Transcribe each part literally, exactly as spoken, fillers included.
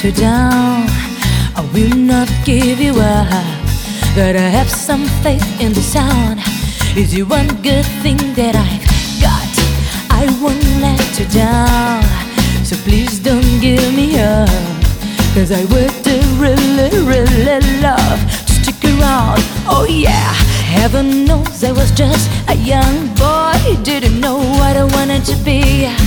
let you down. I will not give you up. Gotta have some faith in the sound. Is the one good thing that I've got. I won't let you down. So please don't give me up, 'cause I would really, really love to stick around. Oh yeah, heaven knows I was just a young boy, didn't know what I wanted to be.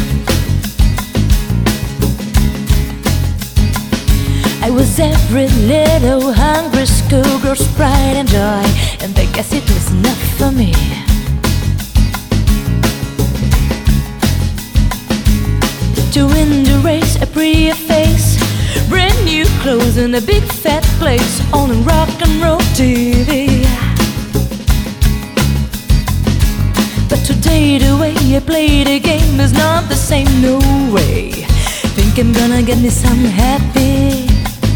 I was every little hungry schoolgirl's pride and joy, and I guess it was enough for me. To win the race, a prettier face, brand new clothes, and a big fat place on rock and roll T V. But today the way I play the game is not the same, no way. Think I'm gonna get me some happy.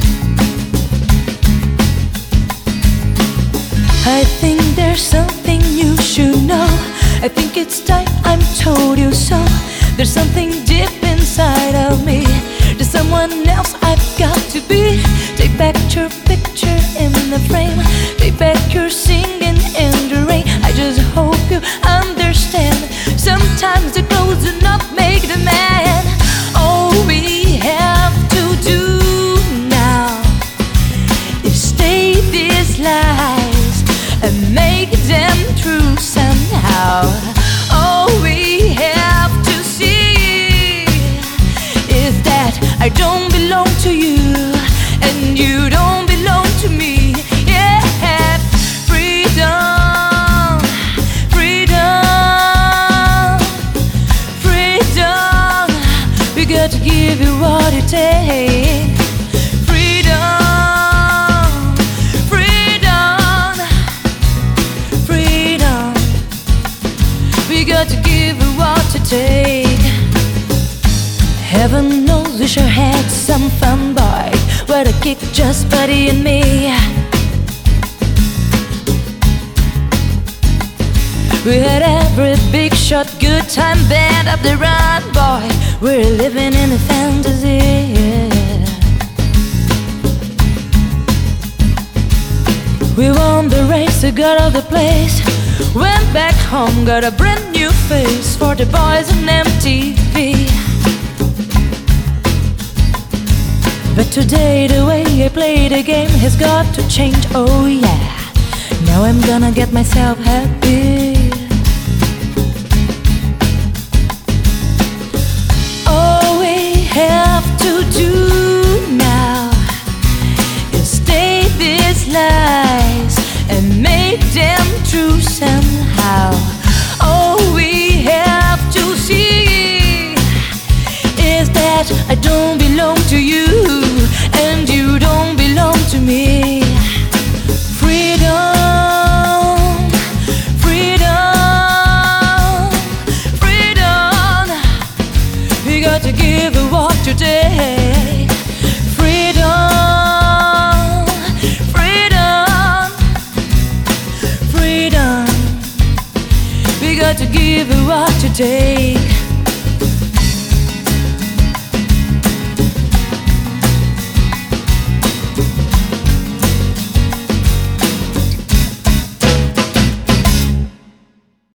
I think there's something you should know. I think it's time I'm told you so. There's something deep inside of me. There's someone else I've got to be. Take back your picture in the frame. Take back your singing in the rain. I just hope you understand. Sometimes the clothes do not make the man. All we have to do now is stay these lies and make them true somehow. All we have to see is that I don't belong to you, and you don't belong to me. Yeah, freedom, freedom, freedom. We got to give you what you take. We got to give it what to take. Heaven knows we sure had some fun, boy. What a kick, just Buddy and me. We had every big shot, good time, band up the run, boy. We're living in a fantasy. We won the race, we got out the place. Went back home, got a brand new face for the boys on M T V. But today the way I play the game has got to change, oh yeah. Now I'm gonna get myself happy. All we have to do now is stay these lies and make them true somehow. All we have to see is that I don't belong to you, and you don't belong to me. Freedom, freedom, freedom. We got to give it what you take. Freedom, freedom, freedom. We got to give it what you take.